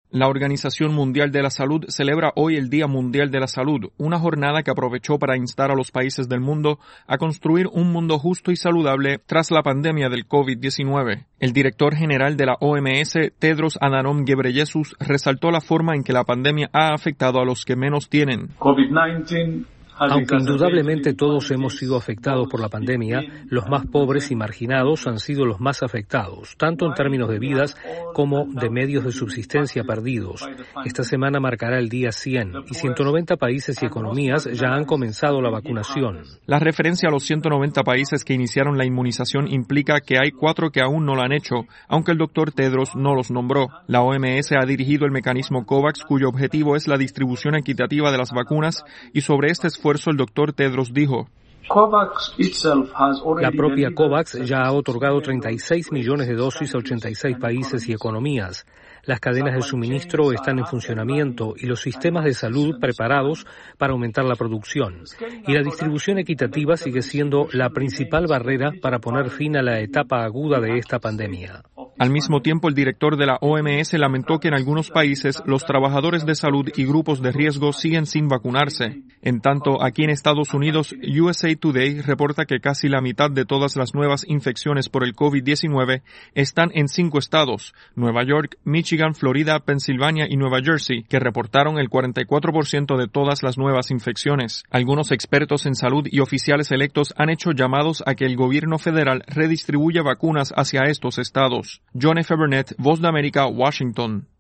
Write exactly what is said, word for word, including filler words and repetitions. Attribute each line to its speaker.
Speaker 1: La Organización Mundial de la Salud celebra hoy el Día Mundial de la Salud, una jornada que aprovechó para instar a los países del mundo a construir un mundo justo y saludable tras la pandemia del COVID diecinueve. El director general de la O M S, Tedros Adhanom Ghebreyesus, resaltó la forma en que la pandemia ha afectado a los que menos tienen.
Speaker 2: COVID diecinueve
Speaker 3: Aunque indudablemente todos hemos sido afectados por la pandemia, los más pobres y marginados han sido los más afectados, tanto en términos de vidas como de medios de subsistencia perdidos. Esta semana marcará el día cien y ciento noventa países y economías ya han comenzado la vacunación.
Speaker 1: La referencia a los ciento noventa países que iniciaron la inmunización implica que hay cuatro que aún no lo han hecho, aunque el doctor Tedros no los nombró. La O M S ha dirigido el mecanismo COVAX, cuyo objetivo es la distribución equitativa de las vacunas, y sobre este esfuerzo el doctor Tedros dijo:
Speaker 3: La propia COVAX ya ha otorgado treinta y seis millones de dosis a ochenta y seis países y economías. Las cadenas de suministro están en funcionamiento y los sistemas de salud preparados para aumentar la producción. Y la distribución equitativa sigue siendo la principal barrera para poner fin a la etapa aguda de esta pandemia.
Speaker 1: Al mismo tiempo, el director de la O M S lamentó que en algunos países los trabajadores de salud y grupos de riesgo siguen sin vacunarse. En tanto, aquí en Estados Unidos, U S A Today reporta que casi la mitad de todas las nuevas infecciones por el COVID diecinueve están en cinco estados: Nueva York, Michigan, Florida, Pensilvania y Nueva Jersey, que reportaron el cuarenta y cuatro por ciento de todas las nuevas infecciones. Algunos expertos en salud y oficiales electos han hecho llamados a que el gobierno federal redistribuya vacunas hacia estos estados. John F. Burnett, Voz de América, Washington.